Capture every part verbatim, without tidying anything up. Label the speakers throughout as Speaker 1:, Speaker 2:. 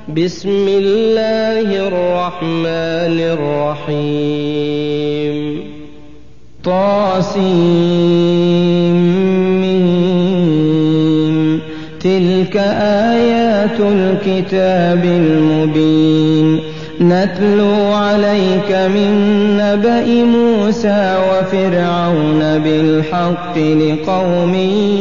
Speaker 1: بسم الله الرحمن الرحيم طاسيم تلك آيات الكتاب المبين نتلو عليك من نبأ موسى وفرعون بالحق لقوم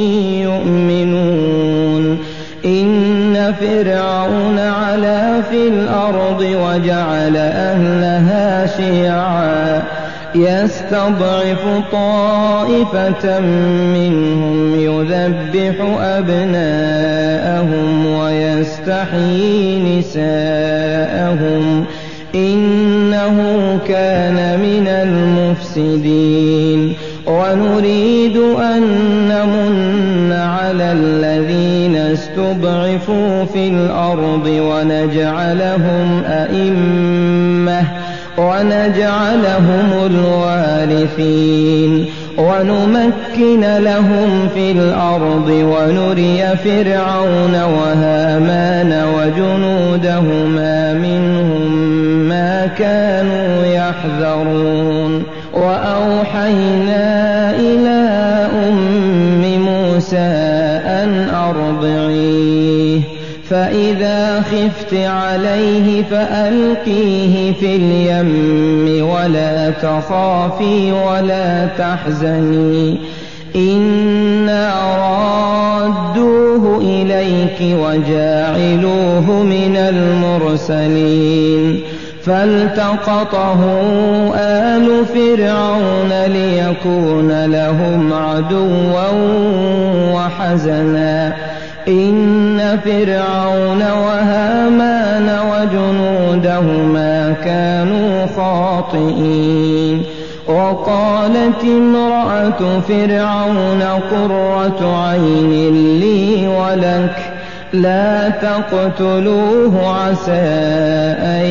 Speaker 1: يؤمنون إن فرعون علا في الأرض وجعل أهلها شيعا يستضعف طائفة منهم يذبح أبناءهم ويستحيي نساءهم إنه كان من المفسدين ونريد أن نمن على الذين استضعفوا في الأرض ونجعلهم أئمة ونجعلهم الوارثين ونمكن لهم في الأرض ونري فرعون وهامان وجنودهما منهم ما كانوا يحذرون وأوحينا إلى أم موسى أن أرضعيه فإذا خفت عليه فألقيه في اليم ولا تخافي ولا تحزني إنا رادوه إليك وجاعلوه من المرسلين فالتقطه آل فرعون ليكون لهم عدوا وحزنا إن فرعون وهامان وجنودهما كانوا خاطئين وقالت امرأة فرعون قرة عين لي ولك لا تقتلوه عسى أن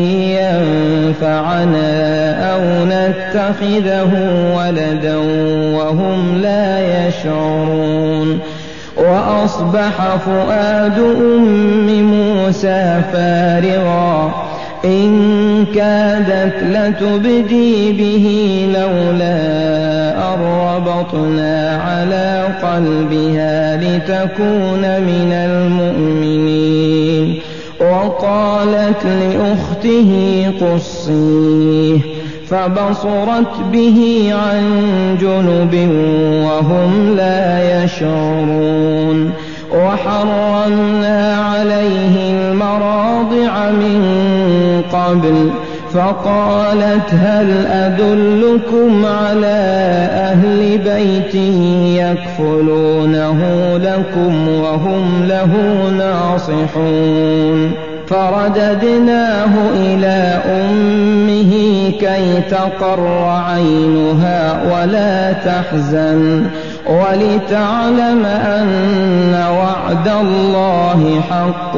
Speaker 1: ينفعنا أو نتخذه ولدا وهم لا يشعرون وأصبح فؤاد أم موسى فارغا إن كادت لتبدي به لولا أن ربطنا على قلبها لتكون من المؤمنين وقالت لأخته قصيه فبصرت به عن جنب وهم لا يشعرون وحرمنا عليه المراضع من قبل فقالت هل أدلكم على أهل بيت يكفلونه لكم وهم له ناصحون فرددناه إلى أمه كي تقر عينها ولا تحزن ولتعلم أن وعد الله حق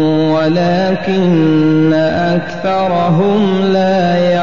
Speaker 1: ولكن أكثرهم لا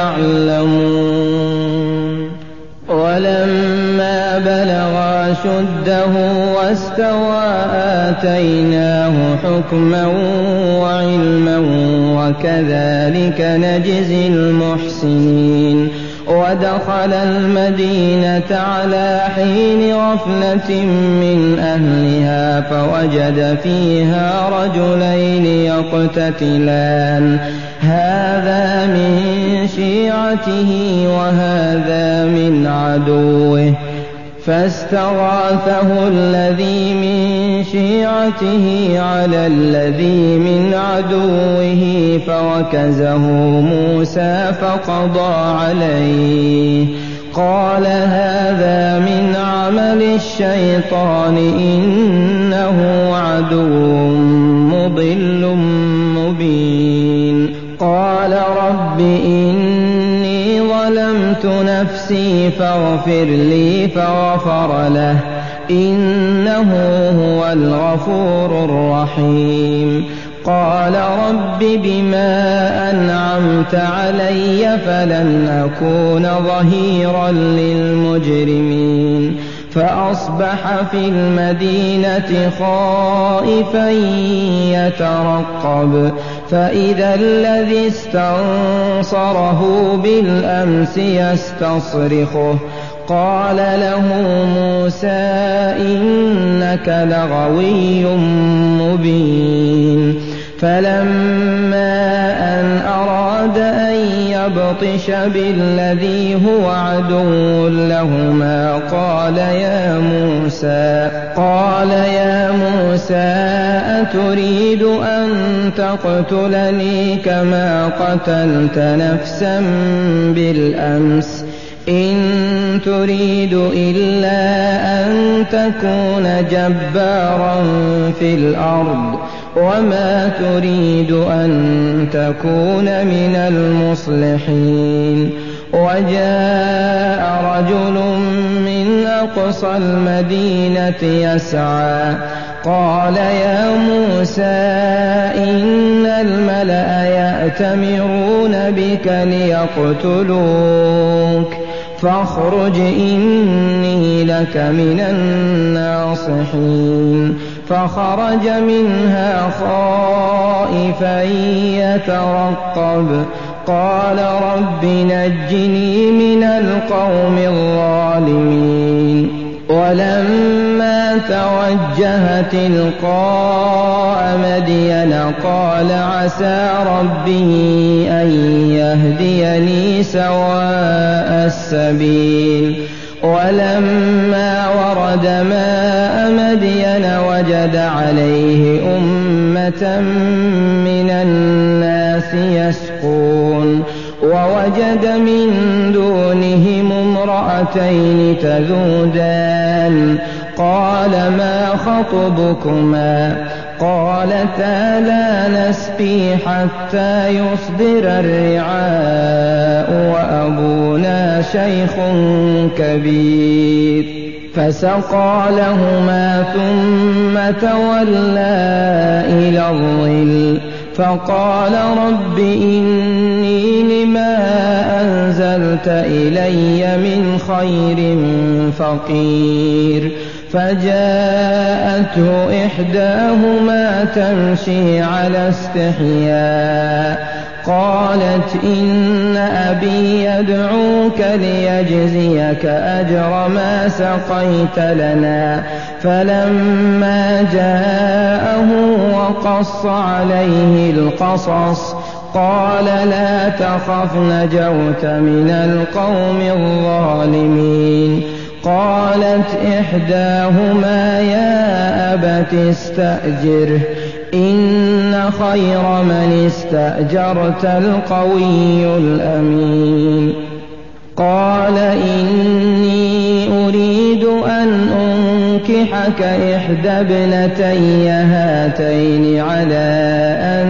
Speaker 1: يعلمون ولما بلغ أشده واستوى آتيناه حكما وعلما وكذلك نجزي المحسنين ودخل المدينة على حين غفلة من أهلها فوجد فيها رجلين يقتتلان هذا من شيعته وهذا من عدوه فاستغاثه الذي من شيعته على الذي من عدوه فوكزه موسى فقضى عليه قال هذا من عمل الشيطان إنه عدو مضل مبين قال رب إني ظلمت نفسي فاغفر لي فغفر له إنه هو الغفور الرحيم قال رب بما أنعمت علي فلن أكون ظهيرا للمجرمين فأصبح في المدينة خائفا يترقب فإذا الذي استنصره بالأمس يستصرخه قال له موسى إنك لغوي مبين فلما أن أراد أن يبطش بالذي هو عدو لهما قال يا موسى قال يا موسى أتريد أن تقتلني كما قتلت نفسا بالأمس إن تريد إلا أن تكون جبارا في الأرض وما تريد أن تكون من المصلحين وجاء رجل من أقصى المدينة يسعى قال يا موسى إن الملأ يأتمرون بك ليقتلوك فاخرج إني لك من الناصحين فخرج منها خائفا يترقب قال رب نجني من القوم الظالمين ولما توجه تلقاء مدين قال عسى ربي أن يهديني سواء السبيل ولما ورد ماء مدين وجد عليه أمة من الناس يسقون ووجد من دونهم امرأتين تذودان قال ما خطبكما قالتا لا نسقي حتى يصدر الرعاء وأبونا شيخ كبير فسقى لهما ثم تولى إلى الظل فقال رب إني لما أنزلت إلي من خير فقير فجاءته إحداهما تمشي على استحياء قالت إن أبي يدعوك ليجزيك أجر ما سقيت لنا فلما جاءه وقص عليه القصص قال لا تخف نجوت من القوم الظالمين قالت إحداهما يا أبت استأجره إن خير من استأجرت القوي الأمين قال إني أريد أن أنكحك إحدى ابنتي هاتين على أن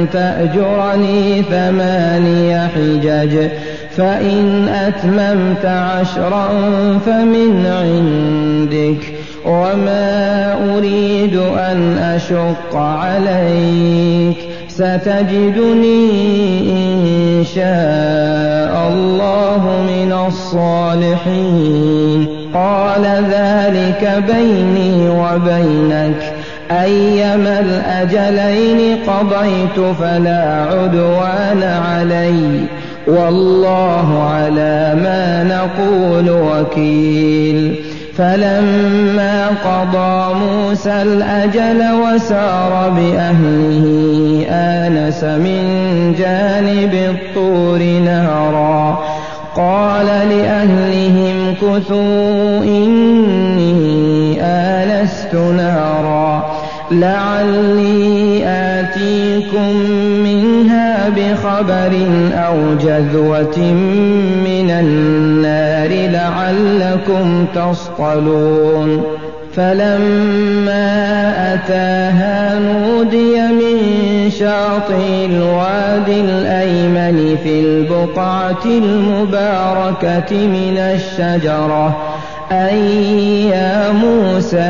Speaker 1: تأجرني ثماني حجج فإن أتممت عشرا فمن عندك وما أريد أن أشق عليك ستجدني إن شاء الله من الصالحين قال ذلك بيني وبينك أيما الأجلين قضيت فلا عدوان علي والله على ما نقول وكيل فلما قضى موسى الأجل وسار بأهله آنس من جانب الطور نارا قال لأهلهم كثوا إني آنست نارا لعلي آتيكم منها بخبر أو جذوة من النار لعلكم تصطلون فلما أتاها نودي من شاطئ الوادي الأيمن في البقعة المباركة من الشجرة أي يا موسى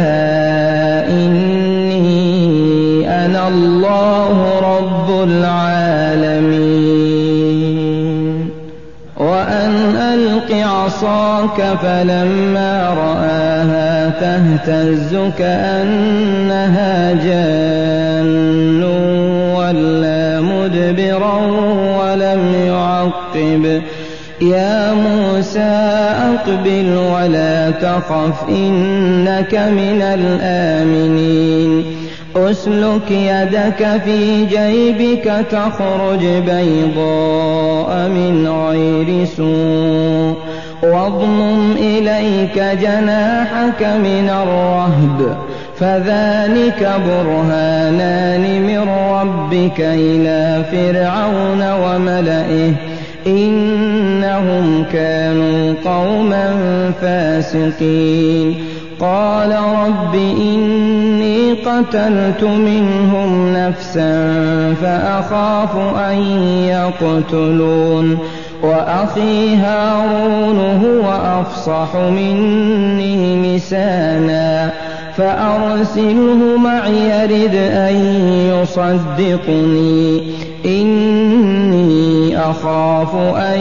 Speaker 1: إني أنا الله رب العالمين وأن ألق عصاك عصاك فلما رآها تهتز كأنها جان ولا مدبرا ولم يعقب يا موسى أقبل ولا تخف إنك من الآمنين أسلك يدك في جيبك تخرج بيضاء من غير سوء واضمم إليك جناحك من الرهب فذلك برهانان من ربك إلى فرعون وملئه إنهم كانوا قوما فاسقين قال رب إني قتلت منهم نفسا فأخاف أن يقتلون وأخي هارون هو أفصح مني لسانا فأرسله معي يرد أن يصدقني إني أخاف أن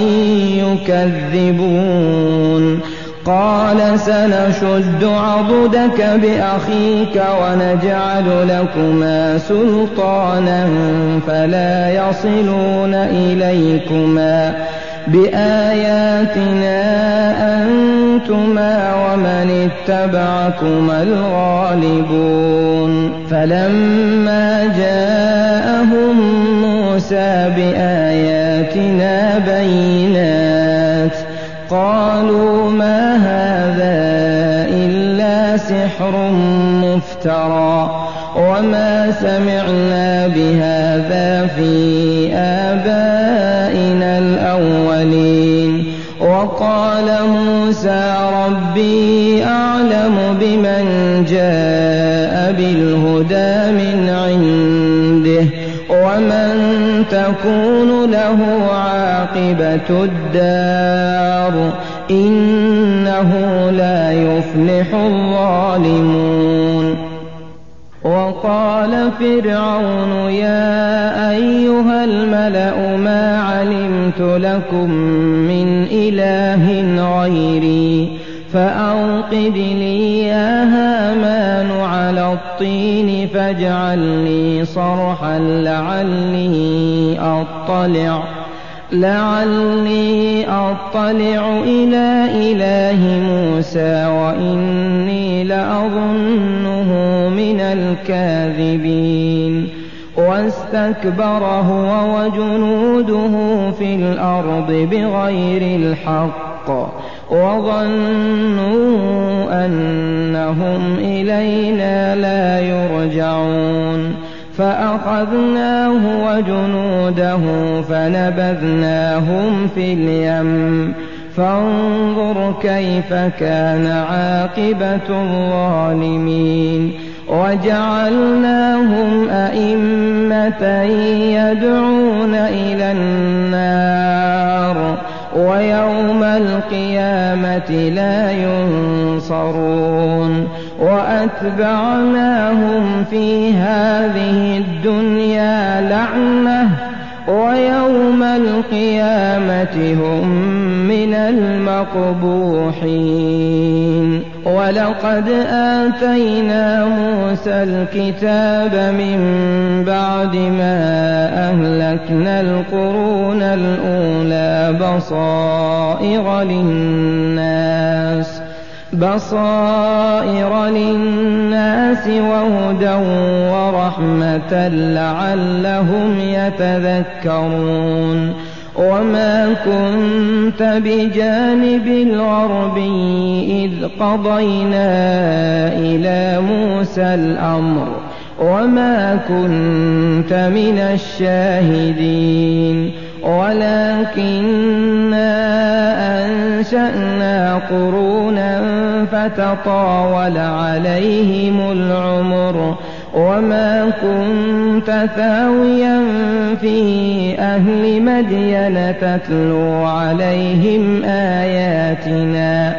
Speaker 1: يكذبون قال سنشد عضدك بأخيك ونجعل لكما سلطانا فلا يصلون إليكما بآياتنا أنتما ومن اتبعكما الغالبون فلما جاءهم موسى بآياتنا بينات قالوا ما هذا إلا سحر مفترى وما سمعنا بهذا في آبائنا الأولين وقال موسى ربي أعلم بمن جاء بالهدى من عنده ومن تكون له عاقبة الدار إنه لا يفلح الظالمون وقال فرعون يا أيها الملأ ما علمت لكم من إله غيري فأوقد لي يا هامان على الطين فاجعل لي صرحا لعلي أطلع لعلي أطلع إلى إله موسى وإني لأظنه من الكاذبين واستكبر هو وجنوده في الأرض بغير الحق وظنوا أنهم إلينا لا يرجعون فأخذناه وجنوده فنبذناهم في اليم فانظر كيف كان عاقبة الظالمين وجعلناهم أئمة يدعون إلى النار ويوم القيامة لا ينصرون وأتبعناهم في هذه الدنيا لعنة ويوم القيامة هم من المقبوحين ولقد آتينا موسى الكتاب من بعد ما أهلكنا القرون الأولى بصائر للناس بصائر للناس وهدى ورحمة لعلهم يتذكرون وما كنت بجانب الغربي إذ قضينا إلى موسى الأمر وما كنت من الشاهدين ولكننا أنشأنا قرونا فتطاول عليهم العمر وما كنت ثاويا في أهل مدين تتلو عليهم آياتنا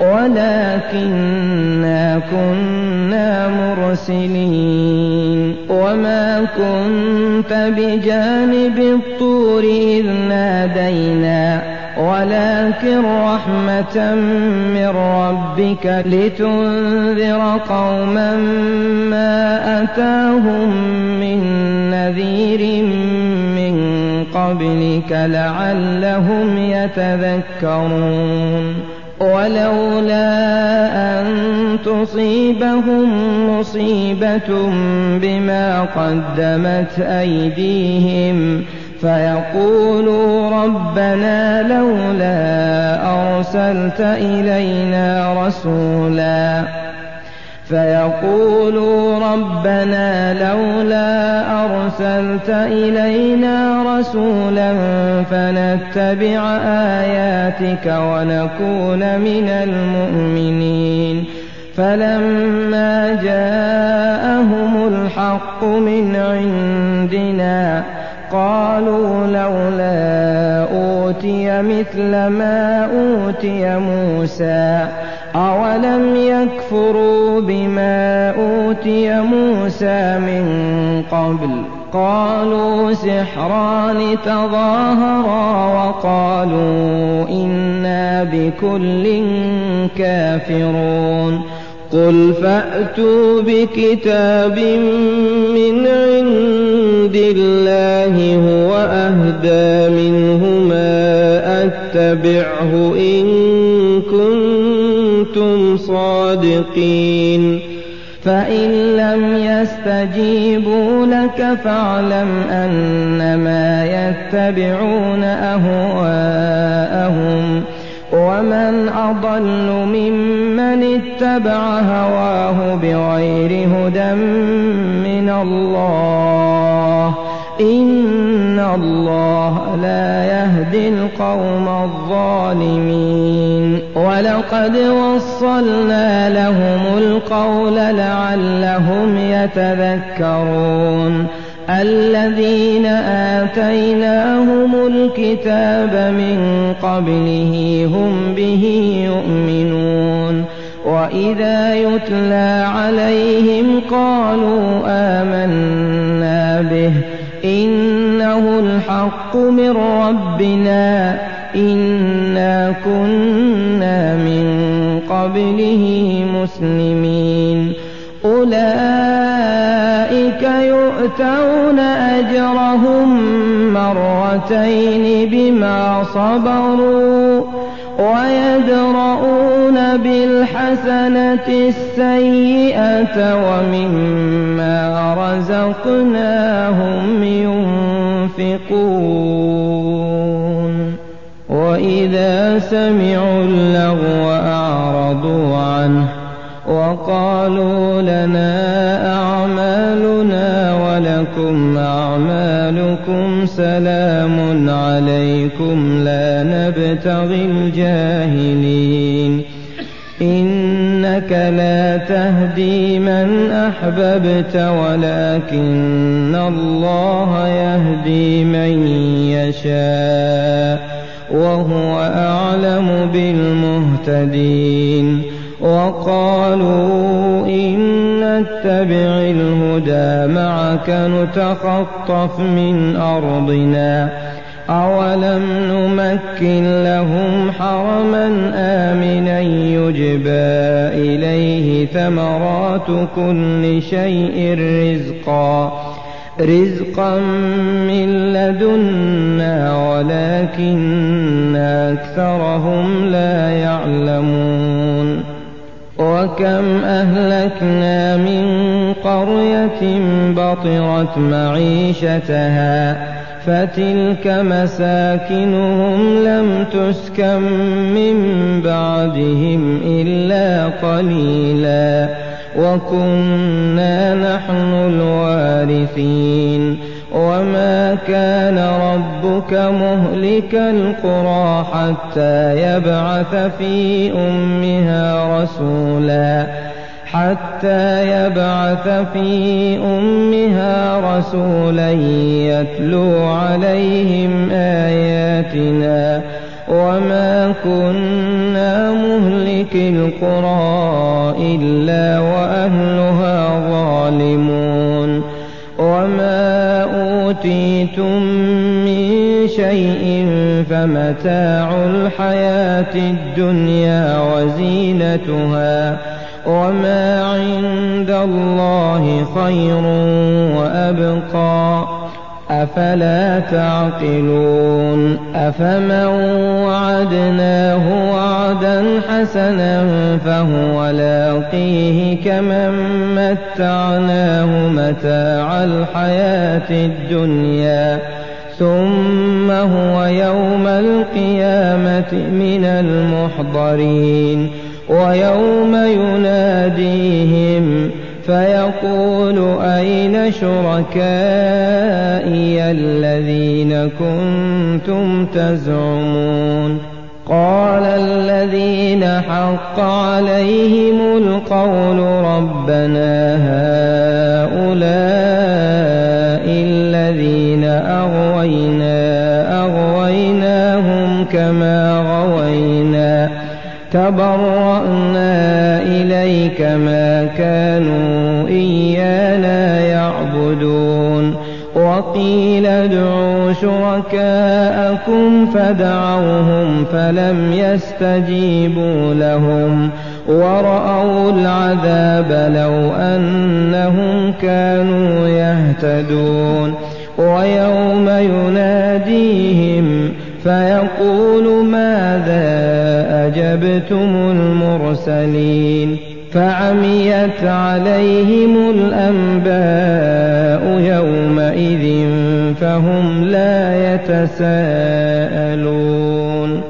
Speaker 1: ولكننا كنا مرسلين وما كنت بجانب الطور إذ نادينا ولكن رحمة من ربك لتنذر قوما ما أتاهم من نذير من قبلك لعلهم يتذكرون ولولا أن تصيبهم مصيبة بما قدمت أيديهم فيقولوا ربنا لولا أرسلت إلينا رسولا فيقولوا ربنا لولا أرسلت إلينا رسولا فنتبع آياتك ونكون من المؤمنين فلما جاءهم الحق من عندنا قالوا لولا أوتي مثل ما أوتي موسى أولم يكفروا بما أوتي موسى من قبل قالوا سحران تظاهرا وقالوا إنا بكل كافرون قل فأتوا بكتاب من عند الله هو أهدى منهما أتبعه إن كنتم صادقين فإن لم يستجيبوا لك فاعلم أنما يتبعون أهواءهم ومن أضل ممن اتبع هواه بغير هدى من الله إن الله لا يهدي القوم الظالمين ولقد وصلنا لهم القول لعلهم يتذكرون الذين آتيناهم الكتاب من قبله هم به يؤمنون وإذا يتلى عليهم قالوا آمنا به إنه الحق من ربنا إنا كنا من قبله مسلمين أولئك يؤتون أجرهم مرتين بما صبروا ويدرؤون بالحسنة السيئة ومما رزقناهم ينفقون وإذا سمعوا اللغو أعرضوا عنه وقالوا لنا أعمالنا ولكم أعمالكم سلام عليكم لا نبتغي الجاهلين إنك لا تهدي من أحببت ولكن الله يهدي من يشاء وهو أعلم بالمهتدين وقالوا إن نتبع الهدى معك نتخطف من أرضنا أولم نمكن لهم حرما آمنا يجبى إليه ثمرات كل شيء رزقا رزقا من لدنا ولكن أكثرهم لا يعلمون وكم أهلكنا من قرية بطرت معيشتها فتلك مساكنهم لم تسكن من بعدهم إلا قليلا وكنا نحن الوارثين وما كان ربك مهلك القرى حتى يبعث في أمها رسولا حتى يبعث في أمها رسولا يتلو عليهم آياتنا وما كنا مهلك القرى إلا وأهلها ظالمون وما أوتيتم من شيء فمتاع الحياة الدنيا وزينتها وما عند الله خير وأبقى أفلا تعقلون أفمن وعدناه وعدا حسنا فهو لاقيه كمن متعناه متاع الحياة الدنيا ثم هو يوم القيامة من المحضرين ويوم يناديهم فيقول أين شركائي الذين كنتم تزعمون قال الذين حق عليهم القول ربنا هؤلاء الذين أغوينا أغويناهم كما غوينا تبرأنا إليك ما كانوا إيانا يعبدون وقيل ادعوا شركاءكم فدعوهم فلم يستجيبوا لهم ورأوا العذاب لو أنهم كانوا يهتدون ويوم يناديهم فيقول ماذا أجبتم المرسلين فعميت عليهم الأنباء يومئذ فهم لا يتساءلون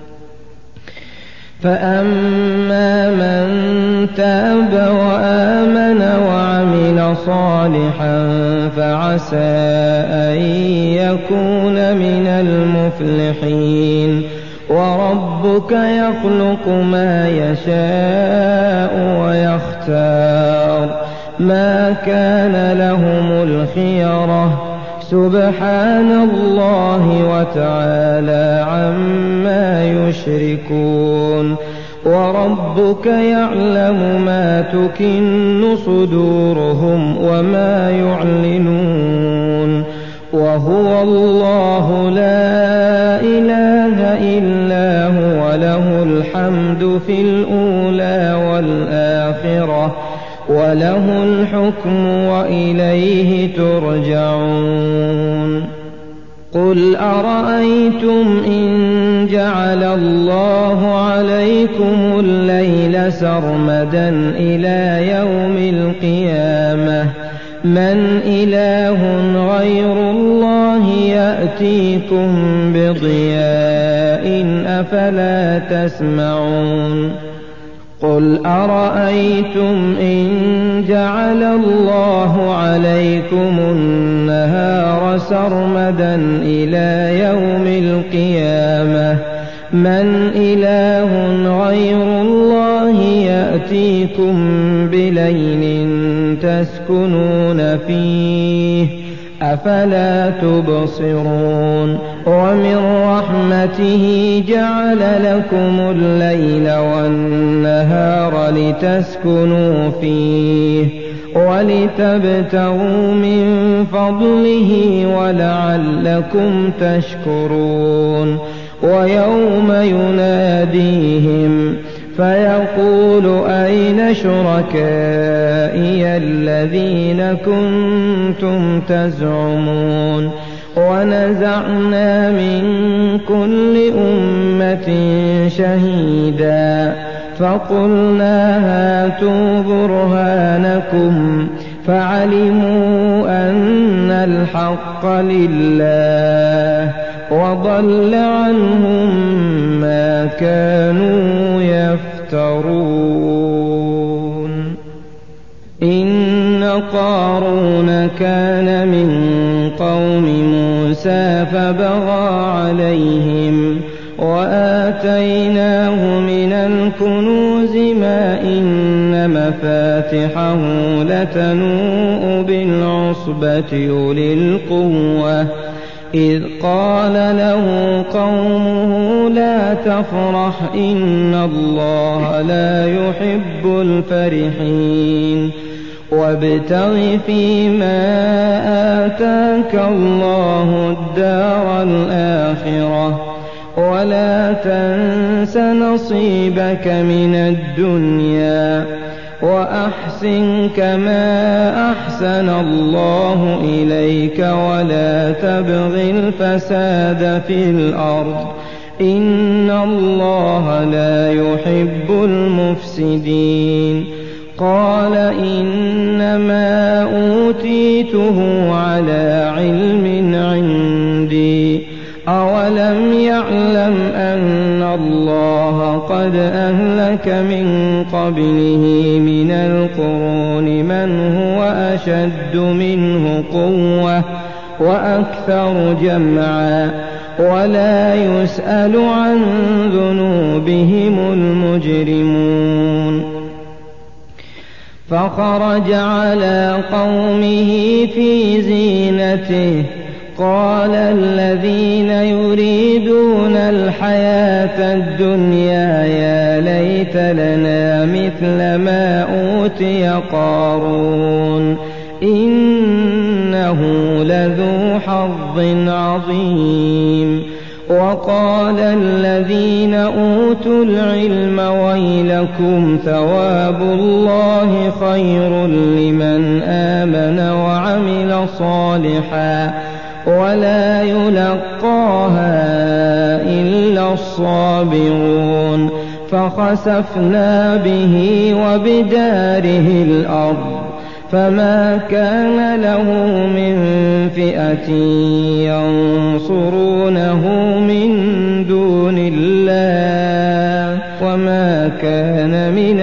Speaker 1: فأما من تاب وآمن وعمل صالحا فعسى أن يكون من المفلحين وربك يخلق ما يشاء ويختار ما كان لهم الخيرة سبحان الله وتعالى عما يشركون وربك يعلم ما تكن صدورهم وما يعلنون وهو الله لا إله إلا هو له الحمد في الأولى والآخرة وله الحكم وإليه ترجعون قل أرأيتم إن جعل الله عليكم الليل سرمدا إلى يوم القيامة من إله غير الله يأتيكم بضياء أفلا تسمعون قل أرأيتم إن جعل الله عليكم النهار سرمدا إلى يوم القيامة من إله غير الله يأتيكم بليل تسكنون فيه أفلا تبصرون ومن رحمته جعل لكم الليل والنهار لتسكنوا فيه ولتبتغوا من فضله ولعلكم تشكرون ويوم يناديهم فيقول أين شركائي الذين كنتم تزعمون ونزعنا من كل أمة شهيدا فقلنا هاتوا برهانكم فعلموا أن الحق لله وضل عنهم ما كانوا يفترون إن قارون كان من قوم موسى فبغى عليهم وآتيناه من الكنوز ما إن مفاتحه لتنوء بالعصبة أولي القوة إذ قال له قومه لا تفرح إن الله لا يحب الفرحين وابتغ فيما آتاك الله الدار الآخرة ولا تنس نصيبك من الدنيا وأحسن كما أحسن الله إليك ولا تبغ الفساد في الأرض إن الله لا يحب المفسدين. قال إنما أوتيته على علم عندي أولم يعلم أن الله قد أهلك من قبله من القرون من هو أشد منه قوة وأكثر جمعا ولا يسأل عن ذنوبهم المجرمون. فخرج على قومه في زينته قال الذين يريدون الحياة الدنيا يا ليت لنا مثل ما أوتي قارون إنه لذو حظ عظيم. وقال الذين أوتوا العلم ويلكم ثواب الله خير لمن آمن وعمل صالحا ولا يلقاها إلا الصابرون. فخسفنا به وبداره الأرض فما كان له من فئة ينصرونه من دون الله وما كان من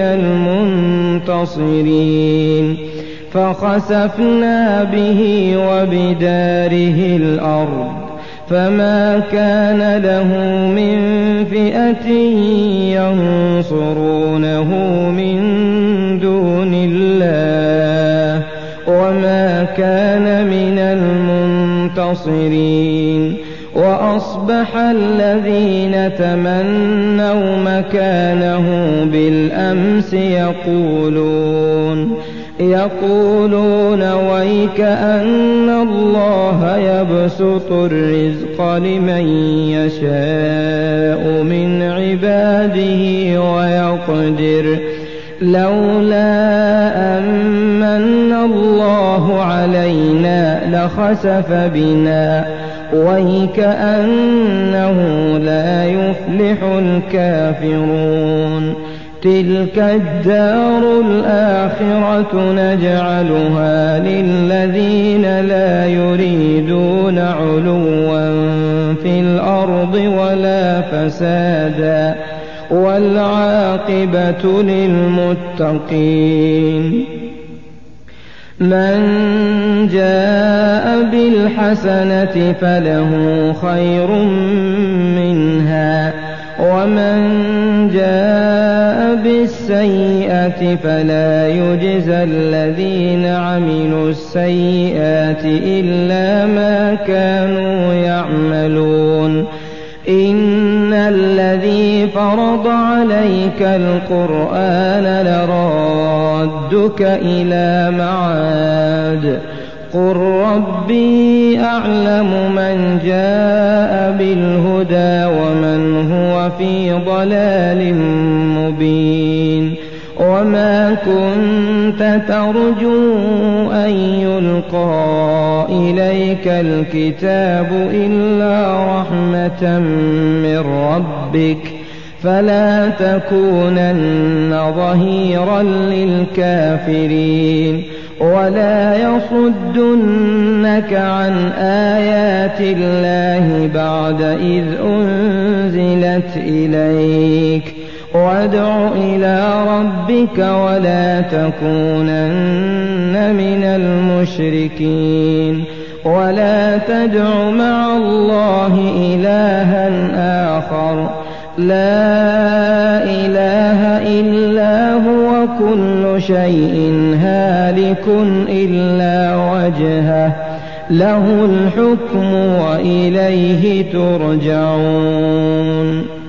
Speaker 1: المنتصرين. فخسفنا به وبداره الأرض فما كان له من فئة ينصرونه من دون الله وما كان من المنتصرين. وأصبح الذين تمنوا مكانه بالأمس يقولون يقولون ويك أن الله يبسط الرزق لمن يشاء من عباده ويقدر لولا أمن الله علينا لخسف بنا ويكأنه لا يفلح الكافرون. تلك الدار الآخرة نجعلها للذين لا يريدون علوا في الأرض ولا فسادا والعاقبة للمتقين. من جاء بالحسنة فله خير منها ومن جاء بالسيئة فلا يجزى الذين عملوا السيئات إلا ما كانوا يعملون. إن الذي فرض عليك القرآن لرادك إلى معاد قل ربي أعلم من جاء بالهدى ومن هو في ضلال مبين. وما كنت ترجو أن يلقى إليك الكتاب إلا رحمة من ربك فلا تكونن ظهيرا للكافرين ولا يصدنك عن آيات الله بعد إذ أنزلت إليك وادع إلى ربك ولا تكونن من المشركين ولا تدع مع الله إلها آخر لا إله إلا هو كل شيء هالك إلا وجهه له الحكم وإليه ترجعون.